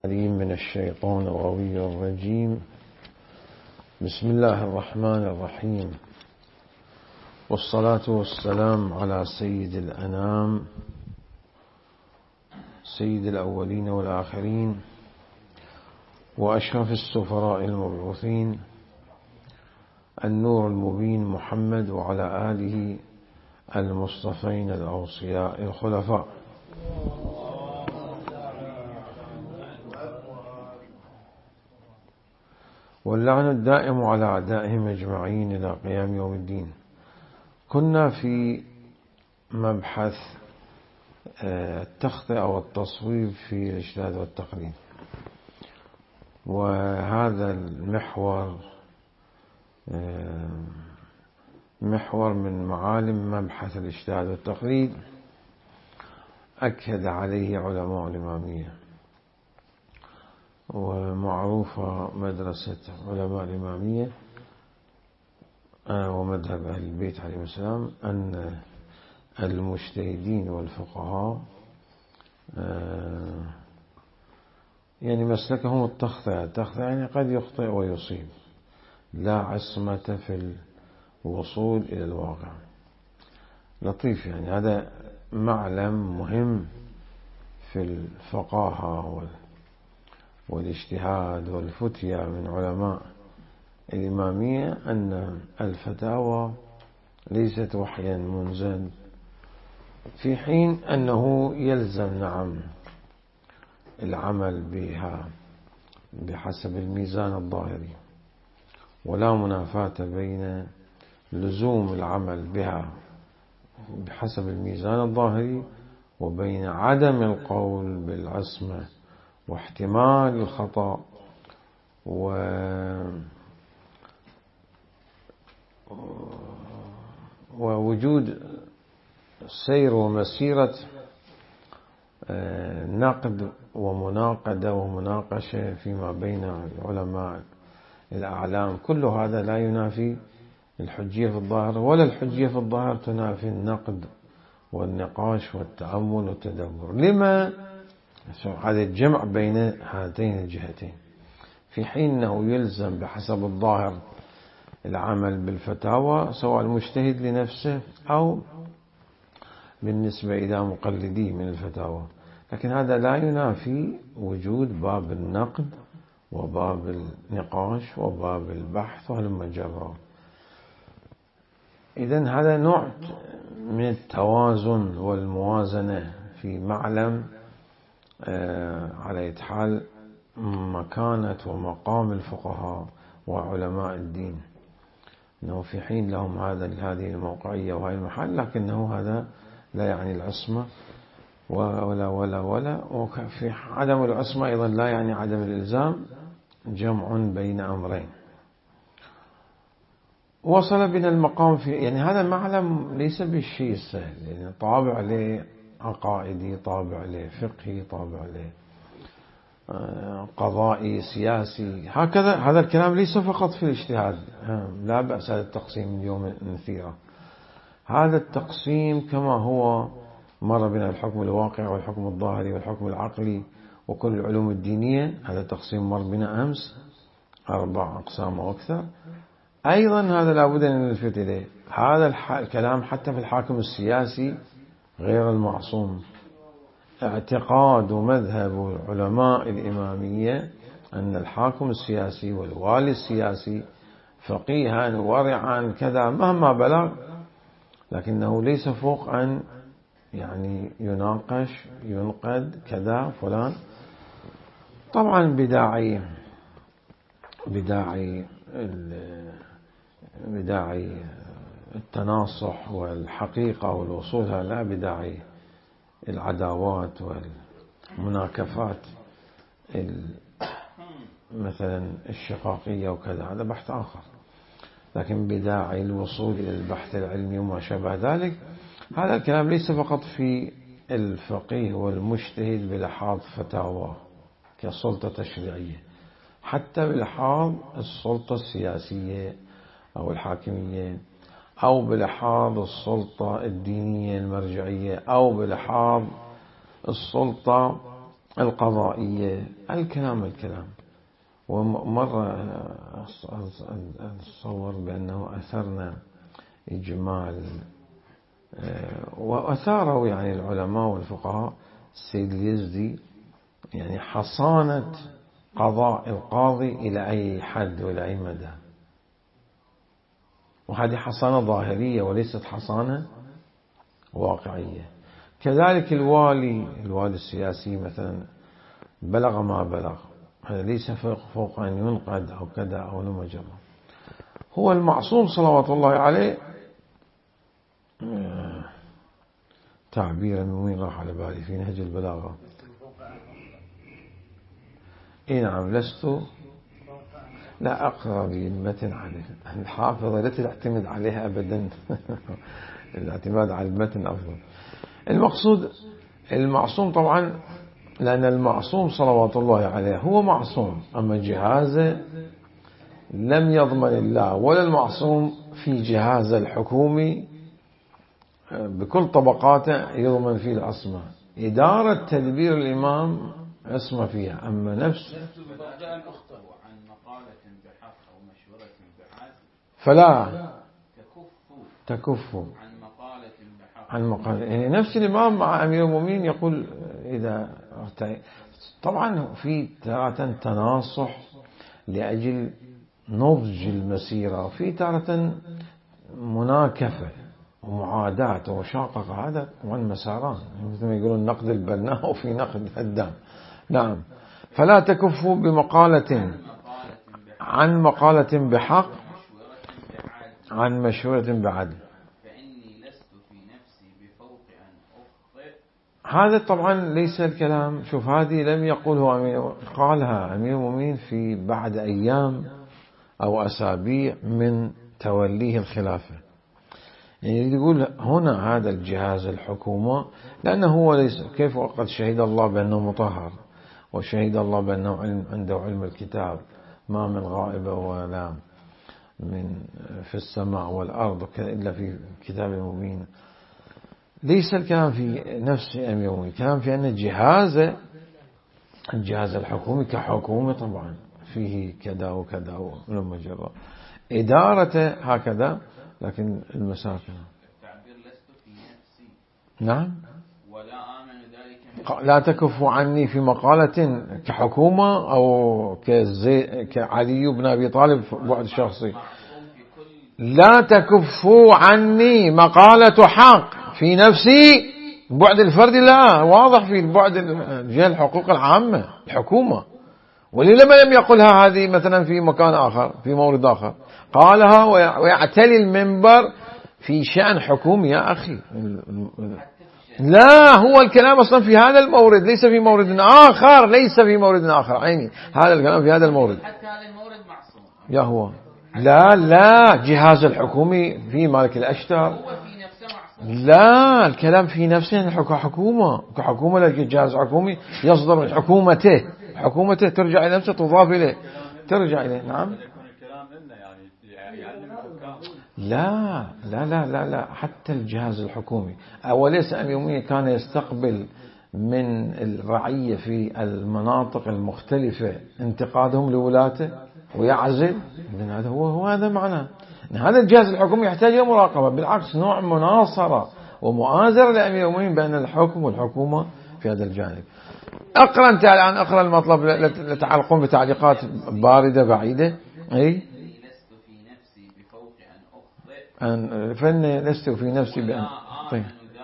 من الشيطان الغوي الرجيم. بسم الله الرحمن الرحيم، والصلاة والسلام على سيد الأنام، سيد الأولين والآخرين، وأشرف السفراء المبعوثين، النور المبين محمد، وعلى آله المصطفين الأوصياء الخلفاء. واللعن الدائم على أعدائهم أجمعين إلى قيام يوم الدين. كنا في مبحث التخطئة والتصويب في الاجتهاد والتقليد، وهذا المحور محور من معالم مبحث الاجتهاد والتقليد أكد عليه علماء الإمامية، ومعروفة مدرسة علماء الإمامية ومذهب أهل البيت عليهم السلام أن المجتهدين والفقهاء يعني مسلكهم التخطئة يعني قد يخطئ ويصيب، لا عصمة في الوصول إلى الواقع. لطيف، يعني هذا معلم مهم في الفقاهة والاجتهاد والفتية من علماء الإمامية، أن الفتاوى ليست وحيا منزل، في حين أنه يلزم العمل بها بحسب الميزان الظاهري، ولا منافاة بين لزوم العمل بها بحسب الميزان الظاهري وبين عدم القول بالعصمة واحتمال الخطأ ووجود سير ومسيرة نقد ومناقدة ومناقشة فيما بين العلماء الأعلام. كل هذا لا ينافي الحجية في الظاهر، ولا الحجية في الظاهر تنافي النقد والنقاش والتأمل والتدبر. لما هذا الجمع بين هاتين الجهتين، في حين أنه يلزم بحسب الظاهر العمل بالفتاوى سواء المجتهد لنفسه أو بالنسبة إلى مقلديه من الفتاوى، لكن هذا لا ينافي وجود باب النقد وباب النقاش وباب البحث وهلم جرا. إذن هذا نوع من التوازن والموازنة في معلم على أي حال مكانة ومقام الفقهاء وعلماء الدين، أنه في حين لهم هذه الموقعية وهذه المحل، لكنه هذا لا يعني العصمة ولا وفي عدم العصمة أيضا لا يعني عدم الإلزام، جمع بين أمرين. وصل بنا المقام في يعني هذا المعلم ليس بالشيء السهل، يعني طابع له عقائدي، طابع له فقهي، طابع له قضائي، سياسي، هكذا. هذا الكلام ليس فقط في الاجتهاد، لا بأس هذا التقسيم اليوم نثيره. هذا التقسيم كما هو مر بنا الحكم الواقع والحكم الظاهري والحكم العقلي وكل العلوم الدينية، هذا التقسيم مر بنا أمس 4 أقسام وأكثر. أيضا هذا لابد أن نلفت إليه، هذا الكلام حتى في الحاكم السياسي غير المعصوم. اعتقاد ومذهب علماء الإمامية أن الحاكم السياسي والوالي السياسي فقيها ورعا كذا مهما بلغ، لكنه ليس فوق أن يعني يناقش ينقد كذا فلان. طبعا بداعي التناصح والحقيقة والوصول، لا بداعي العداوات والمناكفات مثلا الشقاقية وكذا، هذا بحث آخر. لكن بداعي الوصول إلى البحث العلمي وما شابه ذلك، هذا الكلام ليس فقط في الفقيه والمجتهد بلحاظ فتاوى كسلطة تشريعية، حتى بلحاظ السلطة السياسية أو الحاكمية، أو بلحاظ السلطة الدينية المرجعية، أو بلحاظ السلطة القضائية، الكلام. ومرة أتصور بأنه أثرنا إجمال وأثاروا يعني العلماء والفقهاء السيد اليزدي، يعني حصانة قضاء القاضي إلى أي حد وإلى أي مدى، وهذه حصانة ظاهرية وليست حصانة واقعية. كذلك الوالي السياسي مثلا بلغ ما بلغ، هذا ليس فوق أن ينقد أو كذا أو نمجر. هو المعصوم صلوات الله عليه، تعبيرا وين راح على بالي في نهج البلاغة. نعم، لا أقرأ بالمتن عليه، الحافظة لا تعتمد عليها أبدا الاعتماد على المتن أفضل. المعصوم طبعا، لأن المعصوم صلوات الله عليه هو معصوم، أما جهازه لم يضمن الله ولا المعصوم في جهاز الحكومي بكل طبقاته يضمن فيه العصمة. إدارة تدبير الإمام عصمة فيها، أما نفس فلا تكف عن مقالة يعني نفس الإمام مع أمير المؤمنين يقول إذا طبعا في تارة تناصح لأجل نضج المسيرة، في تارة مناكفة ومعاداة ومشاققة، هذا طبعا مساران مثل ما يقولون نقد البناء وفي نقد الدام. نعم، فلا تكفوا بمقالة عن مقالة بحق عن مشورة بعدل. هذا طبعا ليس الكلام، شوف هذه لم يقله قالها أمير المؤمنين في بعد أيام أو أسابيع من توليه الخلافة. يعني يقول هنا هذا الجهاز الحكومة، لأنه هو ليس كيف وقد شهد الله بأنه مطهر، وشهد الله بأنه عنده علم الكتاب، ما من غائبة ولا من في السماء والأرض إلا في كتاب مبين. ليس الكلام في نفس أمير المؤمنين، الكلام في أن الجهاز الحكومي كحكومة طبعا فيه كذا وكذا ولما جرى إدارته هكذا، لكن المساكن التعبير لست في نفسي. نعم، ولا آمن ذلك لا تكفوا عني في مقالة كحكومة أو كعلي بن أبي طالب بعد شخصي. لا تكفوا عني مقالة حق في نفسي بعد الفرد، لا واضح في بعد جهة الحقوق العامة الحكومة. ولما لم يقلها هذه مثلا في مكان آخر في مورد آخر، قالها ويعتلي المنبر في شأن حكومي يا أخي. لا، هو الكلام أصلا في هذا المورد، ليس في مورد آخر، ليس في مورد آخر عيني، هذا الكلام في هذا المورد. حتى هذا المورد معصوم يا هو لا جهاز الحكومي في مالك الأشتر، لا الكلام في نفسه كحكومة لجهاز حكومي يصدر من حكومته ترجع إلى نفسه، تضاف إليه ترجع إليه. نعم، لا لا لا لا لا حتى الجهاز الحكومي أوليس أمير المؤمنين كان يستقبل من الرعية في المناطق المختلفة انتقادهم لولاته ويعزل؟ هذا هو هذا معناه أن هذا الجهاز الحكومي يحتاج إلى مراقبة، بالعكس نوع مناصرة ومؤازرة لأمير المؤمنين بين الحكم والحكومة في هذا الجانب. أقرأ أنت الآن، أقرأ المطلب لتعلقون بتعليقات باردة بعيدة. أي فإن لست في نفسي بأن طيب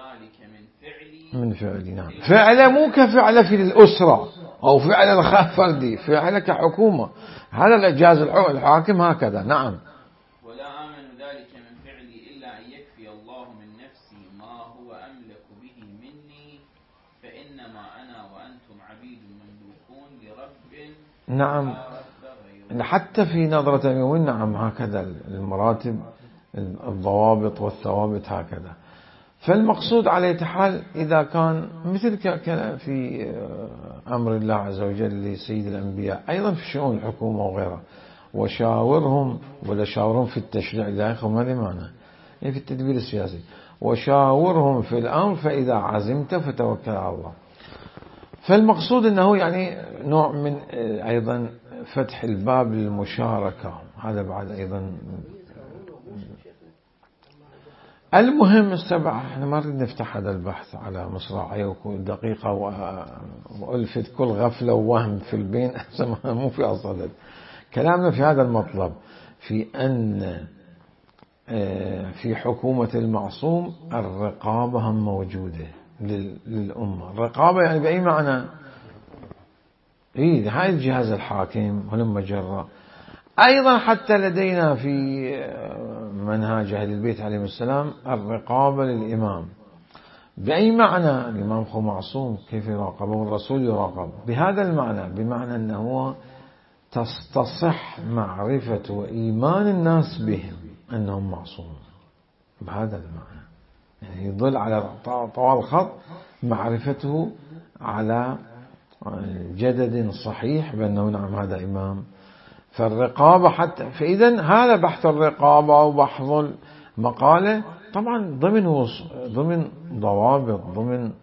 من فعلي. نعم، فعله مو كفعله في الأسرة أو فعله الفردي، فعله كحكومة، هذا الجهاز الحاكم هكذا. نعم، ولا آمن ذلك من فعلي إلا أن يكفي الله من نفسي ما هو أملك به مني، فإنما أنا وأنتم عبيد مملوكون لرب. نعم، حتى في نظرة المؤمن نعم هكذا المراتب الضوابط والثوابت هكذا. فالمقصود على حال إذا كان مثل في أمر الله عز وجل لسيد الأنبياء أيضا في شؤون الحكومة وغيرها، وشاورهم ولا شاورهم في التشريع، لا يخهم هذا معنى في التدبير السياسي، وشاورهم في الأمر فإذا عزمت فتوكل على الله. فالمقصود أنه يعني نوع من أيضا فتح الباب للمشاركة، هذا بعد أيضا. المهم السبع، احنا ما نريد نفتح هذا البحث على مصراعيه وكل دقيقة وألفت كل غفلة ووهم في البين مو في أصل كلامنا في هذا المطلب، في أن في حكومة المعصوم الرقابة هم موجودة للأمة. الرقابة يعني بأي معنى؟ هاي الجهاز الحاكم ولما جرى أيضا حتى لدينا في منهاج أهل البيت عليهم السلام الرقابة للإمام. بأي معنى؟ الإمام هو معصوم، كيف يراقب؟ والرسول يراقب بهذا المعنى، بمعنى أنه تصح معرفة وإيمان الناس بهم أنهم معصومون بهذا المعنى، يعني يضل على طوال الخط معرفته على جدد صحيح بأنه نعم هذا إمام. فالرقابة حتى، فإذا هذا بحث الرقابة وبحث المقالة طبعا ضمن ضوابط، ضمن،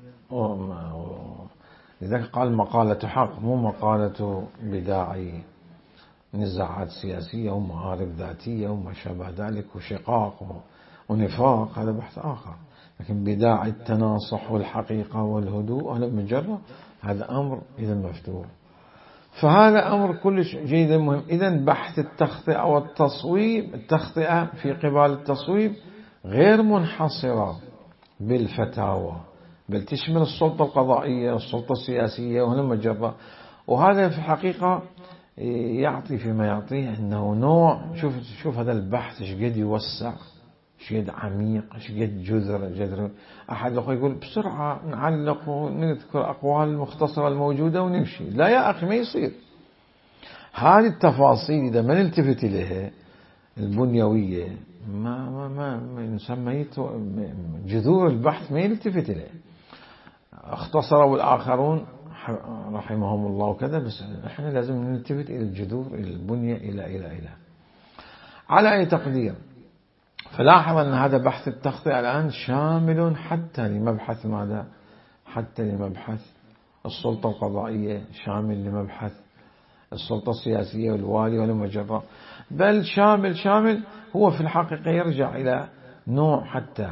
لذلك قال مقالة حق مو مقالة بداعي نزاعات سياسية ومعارف ذاتية وما شابه ذلك وشقاق ونفاق، هذا بحث آخر. لكن بداعي التناصح والحقيقة والهدوء هذا مجرد، هذا أمر إذا مفتوح. فهذا أمر كلش جيد مهم. إذن بحث التخطئة والتصويب، التخطئة في قبال التصويب غير منحصرة بالفتاوى، بل تشمل السلطة القضائية والسلطة السياسية وهلم جرة. وهذا في الحقيقة يعطي فيما يعطيه أنه نوع، شوف هذا البحث شقد يوسع، شقد عميق، شقد جذر. أحد يقول بسرعة نعلق ونذكر أقوال المختصرة الموجودة ونمشي. لا يا أخي، ما يصير. هذه التفاصيل إذا ما نلتفت إليها البنيوية ما نسميه جذور البحث ما يلتفت إليه. اختصروا الآخرون رحمهم الله وكذا، بس احنا لازم نلتفت إلى الجذور، إلى البنية، إلى على أي تقدير. فلاحظ أن هذا بحث التخطئة الآن شامل حتى لمبحث ماذا؟ حتى لمبحث السلطة القضائية، شامل لمبحث السلطة السياسية والوالي والمجرى، بل شامل. هو في الحقيقة يرجع إلى نوع حتى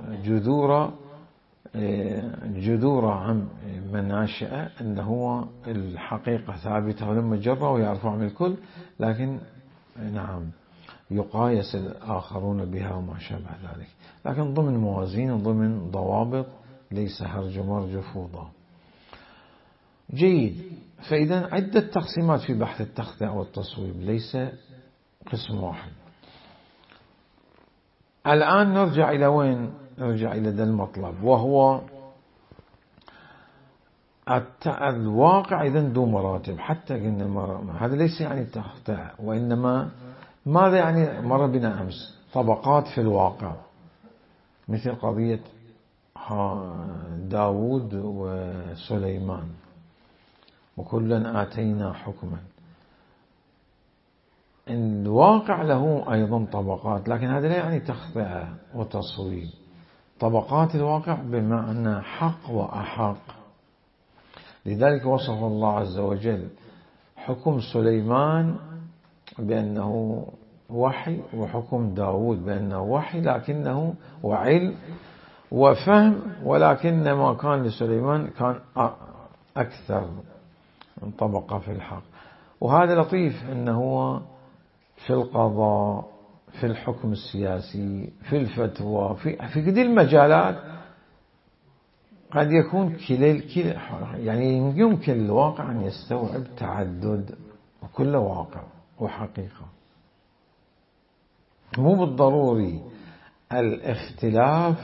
جذور عن مناشئة أنه هو الحقيقة ثابتة ولمجرى ويعرفوا عن الكل، لكن نعم يقايس الآخرون بها وما شابه ذلك، لكن ضمن موازين وضمن ضوابط، ليس هرج مرج فوضى. جيد. فإذا عدة تقسيمات في بحث التخطئة والتصويب، ليس قسم واحد. الآن نرجع إلى وين؟ نرجع إلى ذا المطلب، وهو الواقع. إذن ذو مراتب، حتى قلنا هذا ليس يعني التخطئة، وإنما ماذا يعني؟ مر بنا أمس طبقات في الواقع، مثل قضية داود وسليمان، وكلا آتينا حكما. الواقع له أيضا طبقات، لكن هذا لا يعني تخطئة وتصويب. طبقات الواقع بمعنى حق وأحق. لذلك وصف الله عز وجل حكم سليمان بأنه وحي، وحكم داود بأنه وحي لكنه وعلم وفهم، ولكن ما كان لسليمان كان أكثر من طبقة في الحق. وهذا لطيف أنه في القضاء، في الحكم السياسي، في الفتوى، في كل المجالات قد يكون يعني يمكن الواقع أن يستوعب تعدد، وكل واقع وحقيقة. مو بالضروري الاختلاف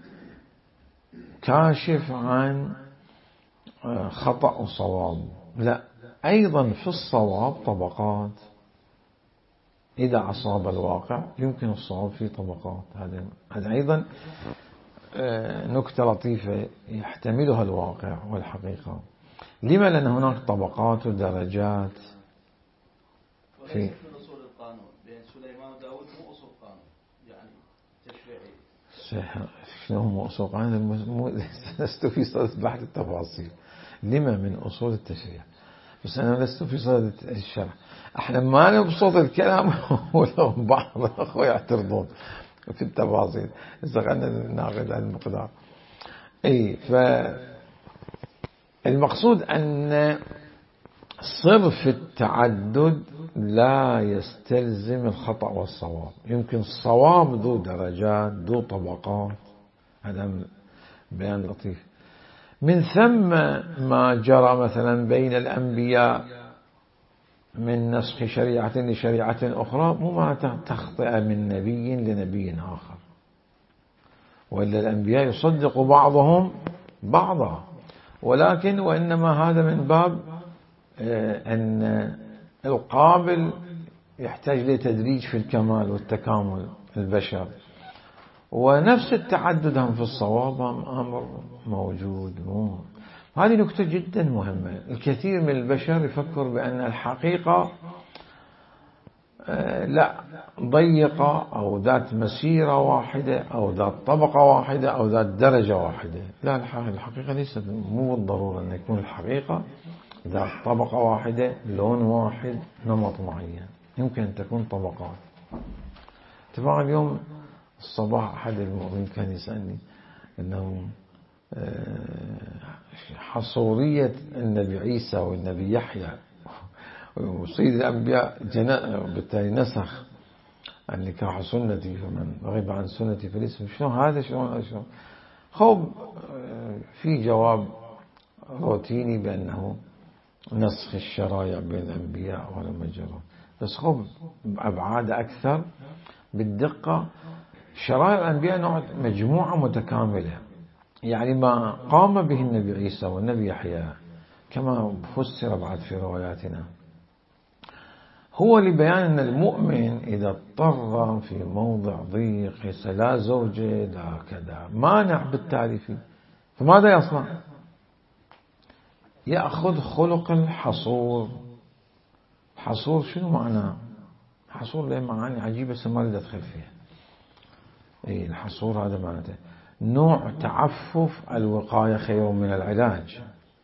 كاشف عن خطأ وصواب، لا، أيضا في الصواب طبقات. إذا أصاب الواقع يمكن الصواب في طبقات. هذا أيضا نكتة لطيفة يحتملها الواقع والحقيقة. لما؟ لأن هناك طبقات ودرجات في أصول القانون بين سليمان وداود، مو أصول قانون يعني تشريعي. شنو هو أصول قانون؟ لست في صدد بحث التفاصيل. لما من أصول التشريع، بس أنا لست في صدد الشرح. احنا ما نبسط الكلام ولو بعض الأخوة يعترضون في التفاصيل إذا خلنا ناخذ المقدار. فالمقصود أن صرف التعدد لا يستلزم الخطأ والصواب. يمكن الصواب ذو درجات ذو طبقات، هذا بيان لطيف. من ثم ما جرى مثلا بين الأنبياء من نسخ شريعة لشريعة أخرى مو معناته تخطئة من نبي لنبي آخر، وإلا الأنبياء يصدق بعضهم بعضا، ولكن وإنما هذا من باب أن القابل يحتاج لتدريج في الكمال والتكامل البشر، ونفس التعدد هم في الصواب أمر موجود. هذه نكتة جدا مهمة. الكثير من البشر يفكر بأن الحقيقة لا ضيقة أو ذات مسيرة واحدة أو ذات طبقة واحدة أو ذات درجة واحدة. لا، الحقيقة ليست مو بالضرورة أن يكون الحقيقة ذات طبقة واحدة، لون واحد، نمط معين. يمكن أن تكون طبقات. اتفاق اليوم الصباح أحد المؤمنين كان يسألني أنه حصورية النبي عيسى والنبي يحيى وسيد الأنبياء بالتالي نسخ النكاح سنتي فمن رغب عن سنتي فليس. شلون هذا شلون خب في جواب روتيني بأنه نسخ الشرائع بين الأنبياء ولا مجرى، بس خب أبعاد أكثر بالدقة. شرائع الأنبياء نوع مجموعة متكاملة، يعني ما قام به النبي عيسى والنبي يحيى كما فسر بعد في رواياتنا هو لبيان أن المؤمن إذا اضطر في موضع ضيق لا زوجة لا كذا مانع بالتالي فيه، فماذا يصنع؟ يأخذ خلق الحصور. حصور شنو معناه؟ حصور له معاني عجيبة بس ما لي أدخل فيها. الحصور هذا معناته نوع تعفف الوقاية خير من العلاج.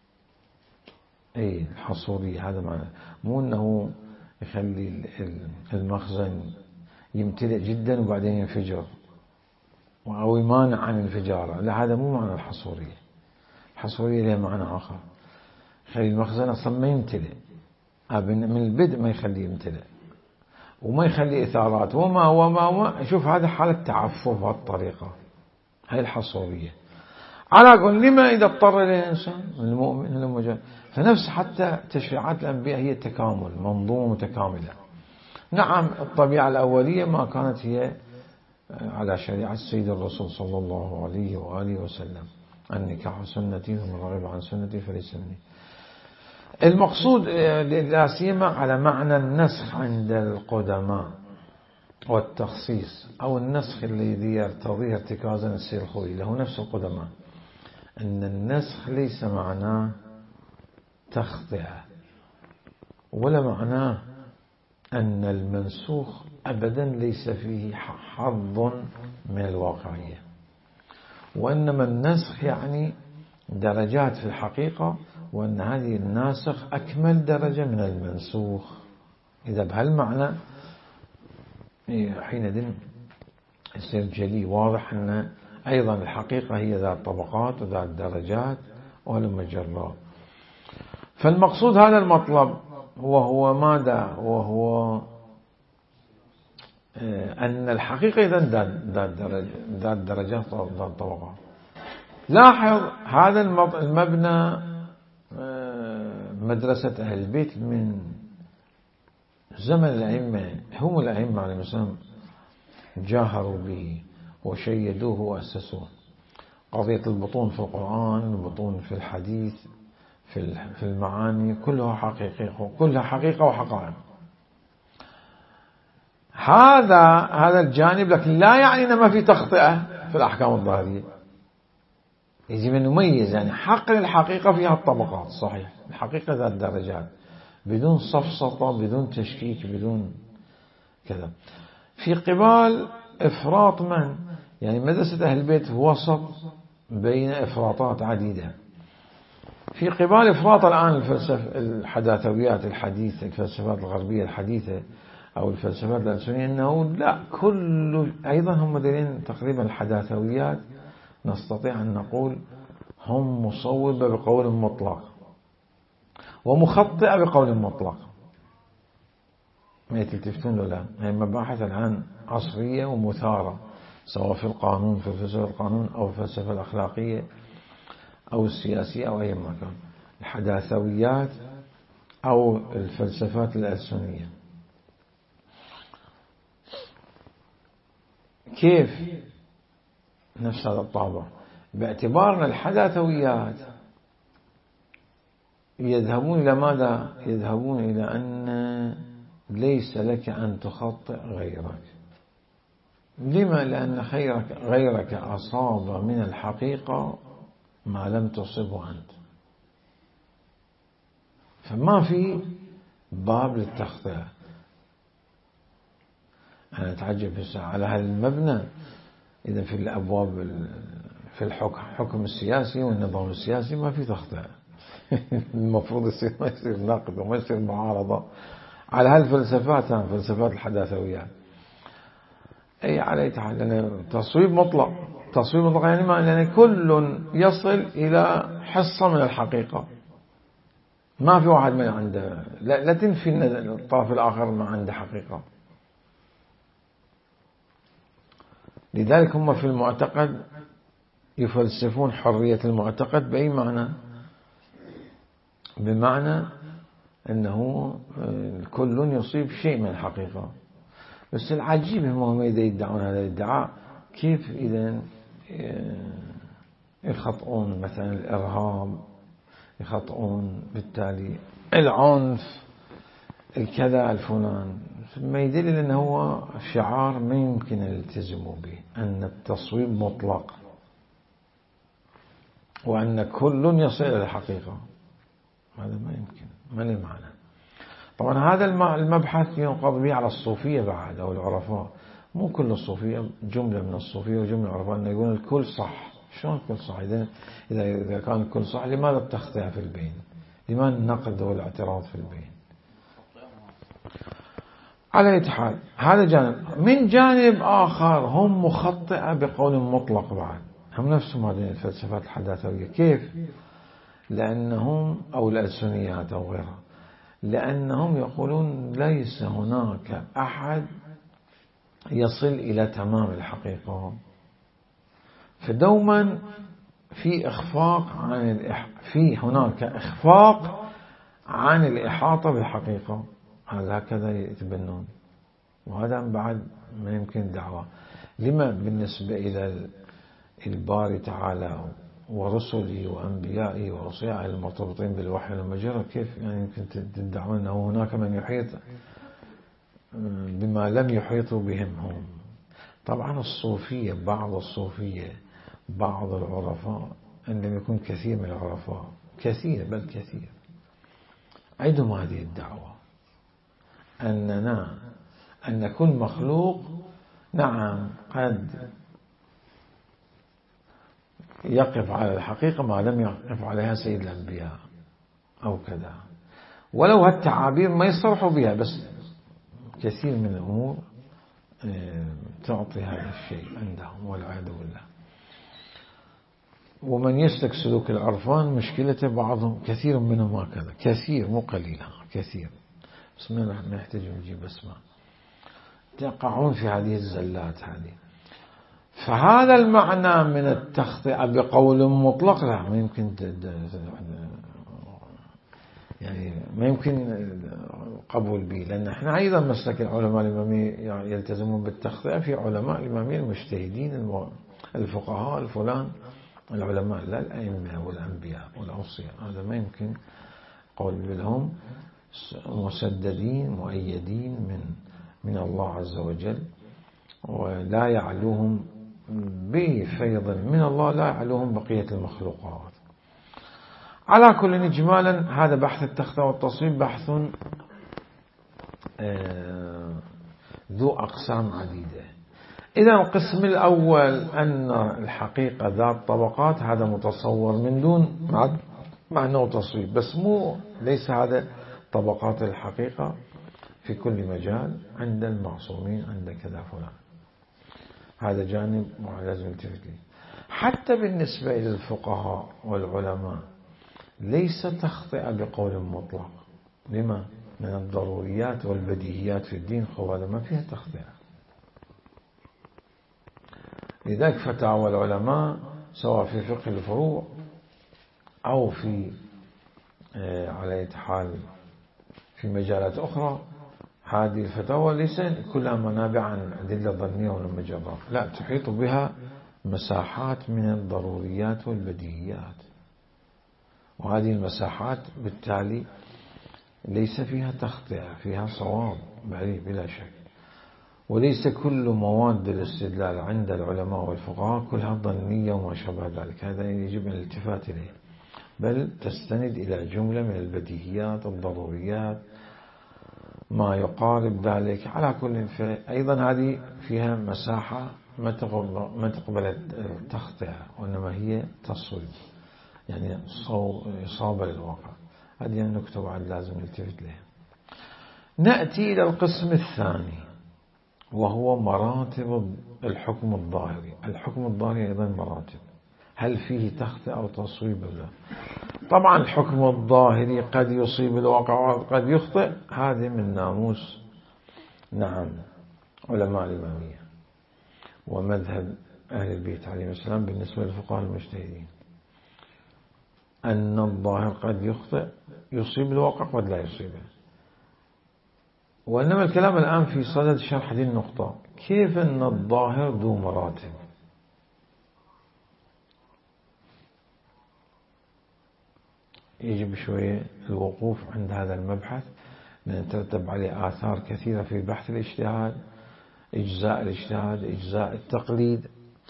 الحصورية هذا معناه مو أنه يخلي المخزن يمتلئ جدا وبعدين ينفجر أو يمانع عن انفجاره، لا، هذا مو معنى الحصورية. الحصورية لها معنى آخر، يخلي المخزن أصلا ما يمتلئ من البدء، ما يخليه يمتلئ وما يخلي إثارات وما شوف هذا حالة تعفف بهالطريقة، هاي الحصورية. على كل لما إذا اضطر إليه الإنسان المؤمن المجاهد. فنفس حتى تشريعات الأنبياء هي تكامل، منظومة متكاملة. نعم الطبيعة الأولية ما كانت هي على شريعة السيد الرسول صلى الله عليه وآله وسلم، النكاح سنتي ومن رغب عن سنتي فليس مني. المقصود لا سيما على معنى النسخ عند القدماء والتخصيص، أو النسخ الذي يرتضيه ارتكازا السير الخوي له نفس القدماء، أن النسخ ليس معناه تخطئة ولا معناه أن المنسوخ أبدا ليس فيه حظ من الواقعية، وإنما النسخ يعني درجات في الحقيقة، وأن هذه الناسخ أكمل درجة من المنسوخ. إذا بهالمعنى حينئذ يصير جلي واضح أن أيضا الحقيقة هي ذات طبقات وذات درجات والمجرات. فالمقصود هذا المطلب وهو ماذا؟ وهو أن الحقيقة إذن ذات درجات وذات طبقات. لاحظ هذا المبنى مدرسة أهل البيت من زمن الأئمة، هم الأئمة عليهم السلام جاهروا به وشيدوه وأسسوه. قضية البطون في القرآن، البطون في الحديث، في المعاني، كلها حقيقة وحقائق. هذا الجانب، لكن لا يعني أن ما في تخطئة في الأحكام الظاهرية. يجب أن نميز يعني حق الحقيقة فيها الطبقات، صحيح، الحقيقة ذات درجات بدون سفسطة، بدون تشكيك، بدون كذا. في قبال إفراط يعني مدرسة أهل البيت وسط بين إفراطات عديدة. في قبال إفراط الآن الحداثويات الحديثة، الفلسفات الغربية الحديثة أو الفلسفات الألسنية، أنه لا، كل أيضا هم دلين تقريبا الحداثويات نستطيع أن نقول هم مصوبة بقول مطلق ومخطئة بقول مطلق. ما تلتفتون له، هي مباحث الآن عصرية ومثارة، سواء في القانون، في فلسفة القانون أو الفلسفة الأخلاقية أو السياسية أو أي مكان، الحداثويات أو الفلسفات الألسنية. كيف نفس هذا الطابع؟ باعتبارنا الحداثويات يذهبون إلى ماذا؟ يذهبون إلى أن ليس لك أن تخطئ غيرك. لما؟ لأن غيرك أصاب من الحقيقة ما لم تصبه أنت، فما في باب للتخطئة. أنا أتعجب على هذا المبنى. إذا في الأبواب في الحكم السياسي والنظام السياسي ما في تخطئة. المفروض يصير ما يصير نقد وما يصير معارضة على هالفلسفات، فلسفات الحداثويات. أي على تعالى لأن تصويب مطلق. تصويب مطلق يعني ما؟ يعني كل يصل إلى حصة من الحقيقة، ما في واحد من عنده، لا تنفي الطرف الآخر ما عنده حقيقة. لذلك هم في المعتقد يفلسفون حرية المعتقد بأي معنى؟ بمعنى أنه الكل يصيب شيء من الحقيقة. بس العجيب هم إذا يدعون هذا الادعاء، كيف إذا يخطئون مثلا الإرهاب، يخطئون بالتالي العنف، الكذا الفلان، ما يدل أنه هو شعار ما يمكن الالتزام به، أن التصويب مطلق وأن كل يصل إلى الحقيقة. هذا ما يمكن، ما المعنى. طبعا هذا المبحث ينقض به على الصوفية بعد أو العرفاء. مو كل الصوفية، جملة من الصوفية وجملة العرفاء أن يقولون الكل صح. شلون الكل صح؟ إذا كان الكل صح، لماذا التخطئة في البين؟ لماذا النقد والاعتراض في البين؟ على أي حال هذا جانب. من جانب آخر هم مخطئة بقول مطلق بعد، هم نفسهم هذه الفلسفات الحداثوية. كيف؟ لأنهم أو الألسنيات أو غيرها، لأنهم يقولون ليس هناك أحد يصل إلى تمام الحقيقة، فدوما في إخفاق في هناك إخفاق عن الإحاطة بالحقيقة. هكذا يتبنون، وهذا بعد ما يمكن دعوة. لما بالنسبة إلى الباري تعالى ورسله وأنبيائه وأصياء المرتبطين بالوحي والمجرة، كيف يعني يمكن تدعون أنه هناك من يحيط بما لم يحيطوا بهم هم؟ طبعا الصوفية، بعض الصوفية، بعض العرفاء، إن لم يكن كثير من العرفاء، كثير بل كثير، عندهم هذه الدعوة أن كل مخلوق نعم قد يقف على الحقيقة ما لم يقف عليها سيد الأنبياء أو كذا، ولو هالتعابير ما يصرحوا بها، بس كثير من الأمور تعطي هذا الشيء عندهم والعياذ بالله. ومن يسلك سلوك العرفان مشكلته بعضهم، كثير منهم هكذا، كثير مو قليل، كثير، بس ما يحتاج نجيب اسماء، يقعون في هذه الزلات هذه. فهذا المعنى من التخطئة بقول مطلق لا، ما يمكن يعني ما يمكن قبول به، لأن احنا أيضا مسلك العلماء الإمامية يلتزمون بالتخطئة. في علماء الإمامية المجتهدين الفقهاء الفلان العلماء، لا الأئمة والأنبياء والأوصياء، هذا ما يمكن قول بهم، مسددين مؤيدين من الله عز وجل، ولا يعلوهم بفيض من الله، لا يعلوهم بقية المخلوقات. على كل إجمالا هذا بحث التخطئة والتصويب بحث ذو أقسام عديدة. إذا القسم الأول أن الحقيقة ذات طبقات، هذا متصور من دون مع أنه تصويب، بس ليس هذا طبقات الحقيقة في كل مجال عند المعصومين، عند كذا فلان. هذا جانب لازم نلتفت له. حتى بالنسبة إلى الفقهاء والعلماء ليس تخطئة بقول مطلق. لما؟ من الضروريات والبديهيات في الدين هذا ما فيها تخطئة. لذلك فتاوى العلماء سواء في فقه الفروع أو في على أي حال في مجالات أخرى، هذه الفتاوى ليس كلها منابع عن أدلة ظنية ولا مجرة، لا، تحيط بها مساحات من الضروريات والبديهيات، وهذه المساحات بالتالي ليس فيها تخطئة، فيها صواب بلا شك. وليس كل مواد الاستدلال عند العلماء والفقهاء كلها ظنية وما شابه ذلك، هذا يجب الالتفات إليه، بل تستند إلى جملة من البديهيات الضروريات ما يقارب ذلك. على كل أيضا هذه فيها مساحة ما تقبل التخطئة، وإنما هي تصويب، يعني إصابة للواقع. هذه النكتة بعد لازم نلتفت لها. نأتي إلى القسم الثاني وهو مراتب الحكم الظاهري. الحكم الظاهري أيضا مراتب، هل فيه تخطئة أو تصويب ولا لا؟ طبعا الحكم الظاهري قد يصيب الواقع وقد يخطئ، هذه من ناموس علماء الإمامية ومذهب أهل البيت عليهم السلام بالنسبة للفقهاء المجتهدين، أن الظاهر قد يخطئ، يصيب الواقع قد لا يصيبه. وإنما الكلام الآن في صدد شرح هذه النقطة، كيف أن الظاهر ذو مراتب. يجب شوية الوقوف عند هذا المبحث، لأن يترتب عليه آثار كثيرة في بحث الاجتهاد، إجزاء الاجتهاد، إجزاء التقليد،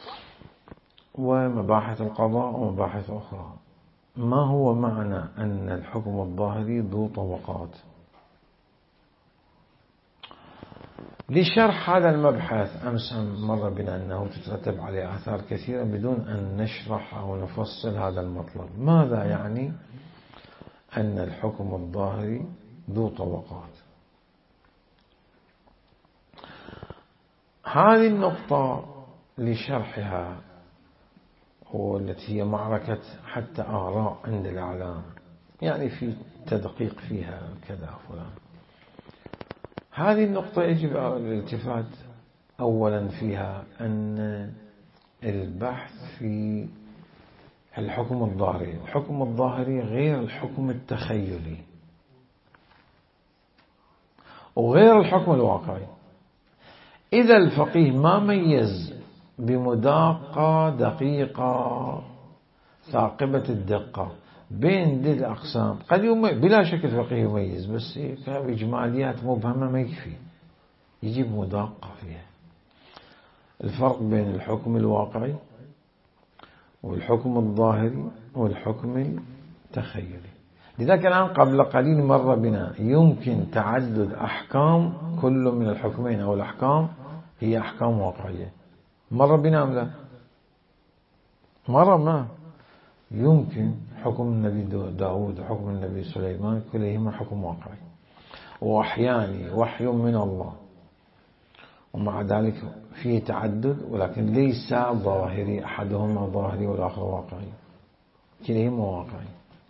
ومباحث القضاء ومباحث أخرى. ما هو معنى أن الحكم الظاهري ذو طبقات؟ لشرح هذا المبحث أمس مر بنا أنه تترتب عليه آثار كثيرة بدون أن نشرح أو نفصل هذا المطلب. ماذا يعني أن الحكم الظاهري ذو طبقات؟ هذه النقطة لشرحها والتي هي معركة حتى آراء عند الإعلام، يعني في تدقيق فيها كذا فلان. هذه النقطة يجب الالتفات أولا فيها أن البحث في الحكم الظاهري، الحكم الظاهري غير الحكم التخيلي وغير الحكم الواقعي. إذا الفقيه ما ميز بمداقة دقيقة ثاقبة الدقة بين ذي الأقسام، قد بلا شك الفقيه يميز، بس إجماليات مبهمة ما يكفي، يجب مداقة فيها. الفرق بين الحكم الواقعي والحكم الظاهري والحكم التخيلي. لذلك الآن قبل قليل مر بنا يمكن تعدد أحكام كل من الحكمين، أو الأحكام هي أحكام واقعية. مر بنا أم لا؟ مر ما يمكن حكم النبي داود وحكم النبي سليمان كلهما حكم واقعي، وأحيانا وحي من الله، ومع ذلك فيه تعدد، ولكن ليس ظاهري، أحدهما ظاهري والآخر واقعي، كلهما واقعي.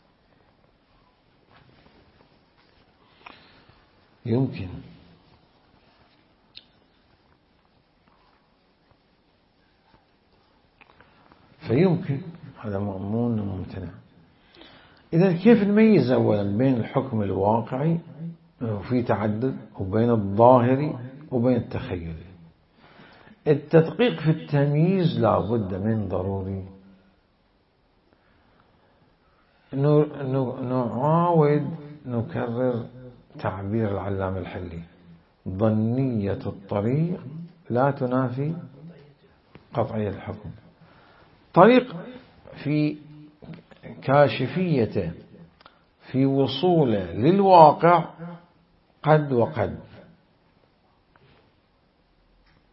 يمكن فيمكن هذا مأمون وممتنع. إذا كيف نميز أولا بين الحكم الواقعي وفي تعدد وبين الظاهري وبين التخيلي؟ التدقيق في التمييز لا بد من ضروري. نعاود نكرر تعبير العلامة الحلي: ظنية الطريق لا تنافي قطعية الحكم. طريق في كاشفيته في وصوله للواقع قد وقد،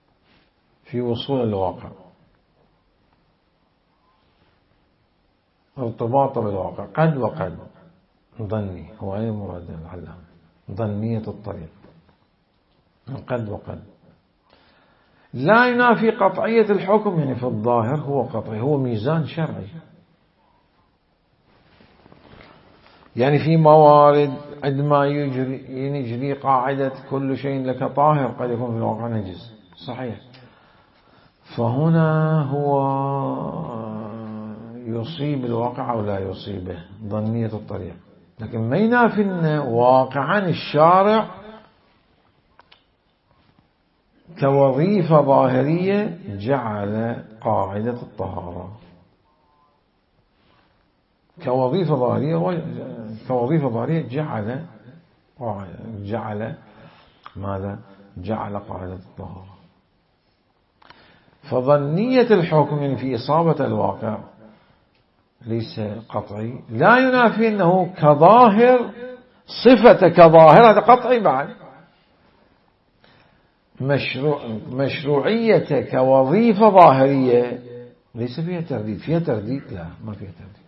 في وصول الواقع، ارتباط بالواقع قد وقد ظني، هو أي مراد العلام ظنية الطريق قد وقد لا ينافي قطعية الحكم، يعني في الظاهر هو قطعي، هو ميزان شرعي. يعني في موارد عندما يجري قاعدة كل شيء لك طاهر قد يكون في الواقع نجس، صحيح. فهنا هو يصيب الواقع أو لا يصيبه ظنية الطريق، لكن ما ينافي أن واقعا الشارع كوظيفة ظاهرية جعل قاعدة الطهارة كوظيفة ظاهرية جعل ماذا؟ جعل قاعدة الطهارة. فظنية الحكم يعني في إصابة الواقع ليس قطعي، لا ينافي أنه كظاهر صفة كظاهر هذا قطعي بعد. مشروعية كوظيفة ظاهرية ليس فيها ترديد، فيها ترديد؟ لا، ما فيها ترديد.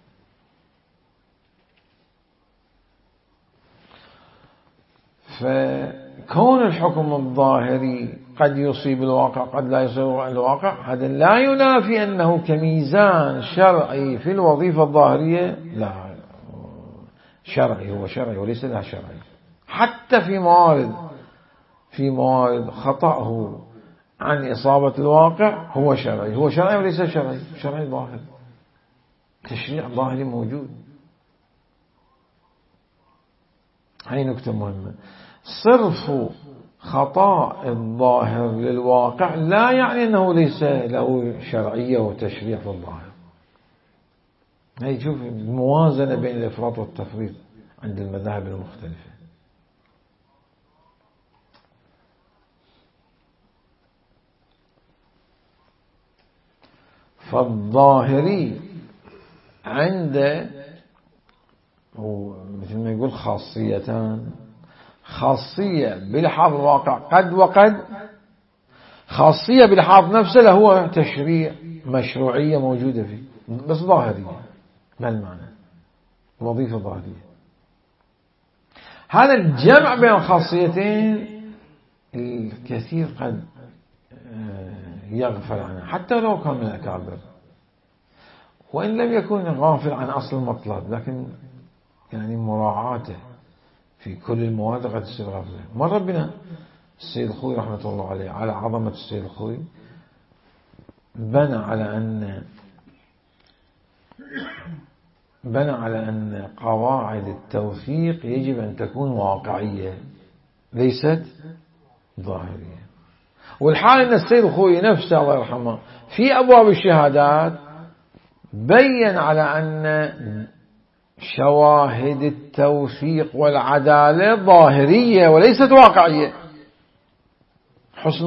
فكون الحكم الظاهري قد يصيب الواقع قد لا يصيب الواقع، هذا لا ينافي أنه كميزان شرعي في الوظيفة الظاهرية لا، شرعي، هو شرعي وليس لا شرعي. حتى في موارد خطأه عن إصابة الواقع هو شرعي، هو شرعي وليس شرعي، شرعي ظاهر، تشريع ظاهري موجود. هاي نكتة مهمة. صرف خطأ الظاهر للواقع لا يعني أنه ليس له شرعية وتشريع في الظاهر. هاي شوف الموازنة بين الإفراط والتفريط عند المذاهب المختلفة. فالظاهري عنده مثل ما يقول خاصيتان، خاصية بلحاظ الواقع قد وقد، خاصية بلحاظ نفسه له هو تشريع مشروعية موجودة فيه بس ظاهرية. ما المعنى؟ وظيفة ظاهرية. هذا الجمع بين الخاصيتين الكثير قد يغفل عنه حتى لو كان من الأكابر، وإن لم يكن غافل عن أصل المطلب، لكن يعني مراعاته في كل المواد قد تصير غفلة. مر بنا السيد الخوي رحمة الله عليه على عظمة السيد الخوي، بنى على أن قواعد التوثيق يجب أن تكون واقعية ليست ظاهرية. والحال أن السيد الخوي نفسه الله يرحمه في أبواب الشهادات بين على أن شواهد التوثيق والعدالة ظاهرية وليست واقعية. حسن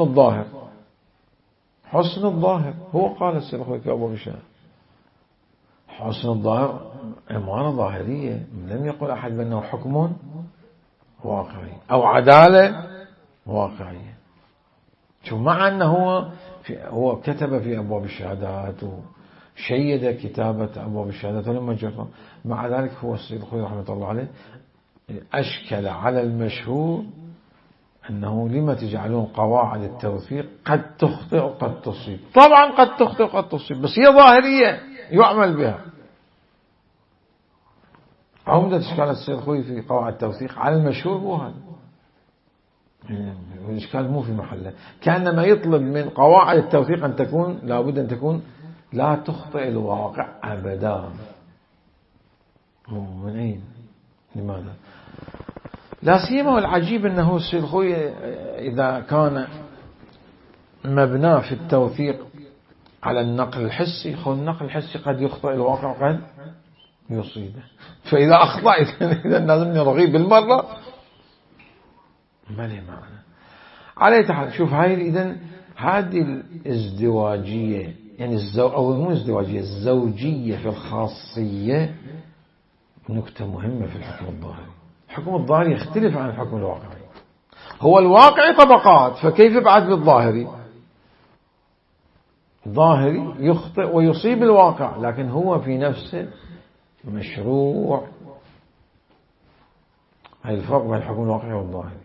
الظاهر هو قال السيد الخوي في أبواب الشهادات حسن الظاهر أمانة ظاهرية، لم يقل أحد بأنه حكم واقعي أو عدالة واقعية. شوف، مع أنه هو كتب في أبواب الشهادات وشيد كتابة أبواب الشهادات ولما جرى، مع ذلك هو السيد الخوي رحمة الله عليه أشكل على المشهور أنه لما تجعلون قواعد التوثيق قد تخطئ وقد تصيب. طبعا قد تخطئ وقد تصيب، بس هي ظاهرية يعمل بها. عمدة إشكال السيد الخوي في قواعد التوثيق على المشهور هو هذا، الإشكال مو في محله. كأنما يطلب من قواعد التوثيق أن تكون لابد أن تكون لا تخطئ الواقع أبدا. من أين؟ لماذا؟ لا سيما والعجيب أنه السيد الخوي إذا كان مبناه في التوثيق على النقل الحسي، النقل الحسي قد يخطئ الواقع وقد يصيبه. فإذا أخطأ إذا لازم نرغي بالمرة، ما له معنى. على تحت شوف هاي إذن هذه الازدواجية، يعني أو مو ازدواجية، الزوجية في الخاصية نكتة مهمة في الحكم الظاهري. الحكم الظاهري يختلف عن الحكم الواقعي. هو الواقعي طبقات، فكيف بعد بالظاهري؟ ظاهري يخطئ ويصيب الواقع، لكن هو في نفسه مشروع. هاي الفرق بين الحكم الواقعي والظاهري.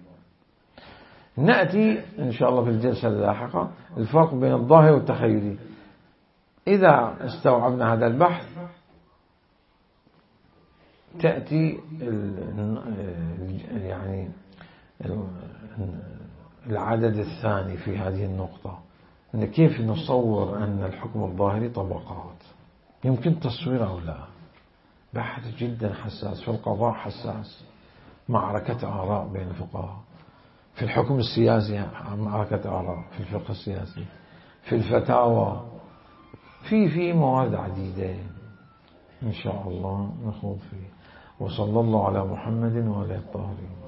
نأتي إن شاء الله في الجلسة اللاحقة الفرق بين الظاهر والتخيلي. إذا استوعبنا هذا البحث تأتي يعني العدد الثاني في هذه النقطة، أن كيف نصور أن الحكم الظاهري طبقات، يمكن تصويره أو لا. بحث جدا حساس في القضاء، حساس، معركة آراء بين الفقهاء. في الحكم السياسي معركة آراء، في الفقه السياسي، في الفتاوى، في مواد عديدة إن شاء الله نخوض فيه. وصلى الله على محمد وعلى الطاهرين.